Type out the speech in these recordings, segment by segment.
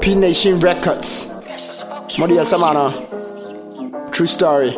P Nation Records. Modia Samana. True story.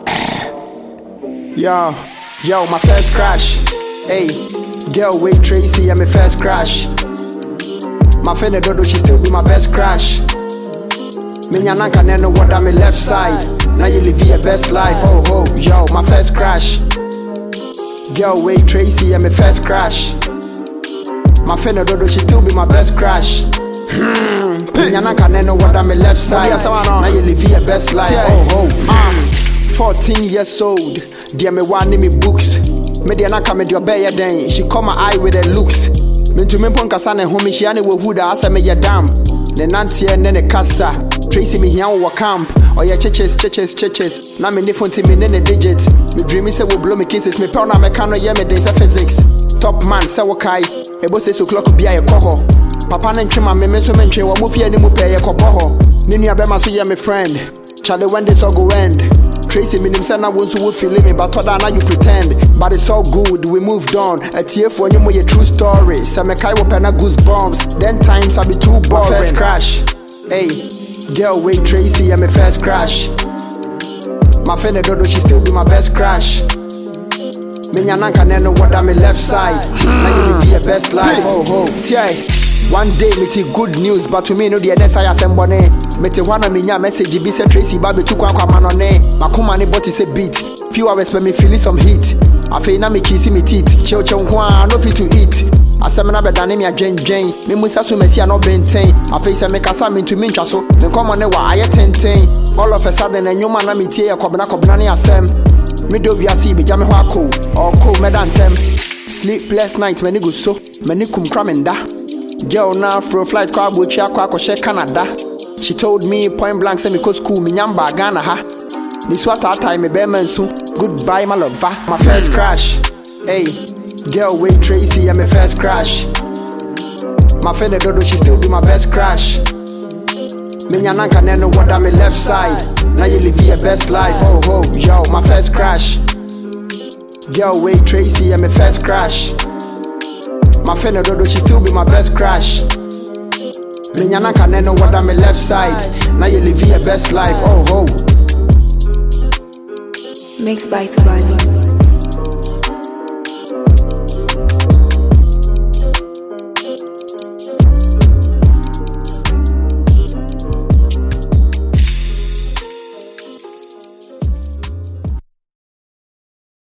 Yo, my first crash. Hey, girl, wait, Tracy, I'm my first crash. My friend Dodo, she still be my best crash. Minya can know what I'm my left side. Now you live your best life. Oh, yo, my first crash. Girl, wait, Tracy, I'm my first crash. My friend Dodo, she still be my best crash. Minya can know what I'm my left side. Now you live your best life. 14 years old. Dear me one me books. Me dear na come your bear then. She caught my eye with her looks. Me to me pon kasa ne homie she ane wo huda asa me ye dam. Ne nantie ne ne kasa. Tracy me here wo camp. Oh yeah cheches. Na me ne phone me ne digit. Me dream say wo blow me kisses. Me pound na me can no yeah me days of physics. Top man say wo kai. Ebo 6 o'clock bi aye koho. Papa na ntwe ma me so me ntwe wo mo fie ni mu pe ye kobo. Ni nua be ma so ye me friend. Charlie when this all go end. Tracy minim say na won't so feel me, but other now you pretend. But it's all good, we moved on. A tear for you your true story. Say me kai open a goosebumps. Then times I be too boring. My first crash. Hey, girl wait Tracy, I'm my first crash. My friend Dodo, she still be my best crash. Minya nanka know what I'm my left side. Now you live your best life. Oh, tiay. One day me see good news, but to me no the other side asembone. Me te wana minya message be say Tracy baby tu kwa manone. Makuma ne body say beat. Few hours when me feel some heat. Afei na me kiss me teeth. Chew kwa no fit to eat. Asemna be dane me adwen. Me musa so mesi no benten. Afei say me kasa me to me ntwa so. Me come ne wa aye tenten. All of a sudden enyuma na me tie kobna ne asem. Me do wi asi be jame ho akọ. Oko me dantem. Sleepless night me ni go so. Me ni kum kramenda. Girl now for a flight car bochi akwa share Canada. She told me point blank say me go school me nyamba Ghana ha. Ni swata time me be man so. Goodbye my lover. My first crash. Hey, girl wait Tracy, I'm my first crash. My friend Dodo, she still be my best crash. Minya nanka know what I'm my left side. Now you live your best life. Oh, yo, my first crash. Girl wait Tracy, I'm my first crash. My friend Dodo, she still be my best crash. Minya nanka know what I'm my left side. Now you live your best life. Oh. Mixed by Tabani.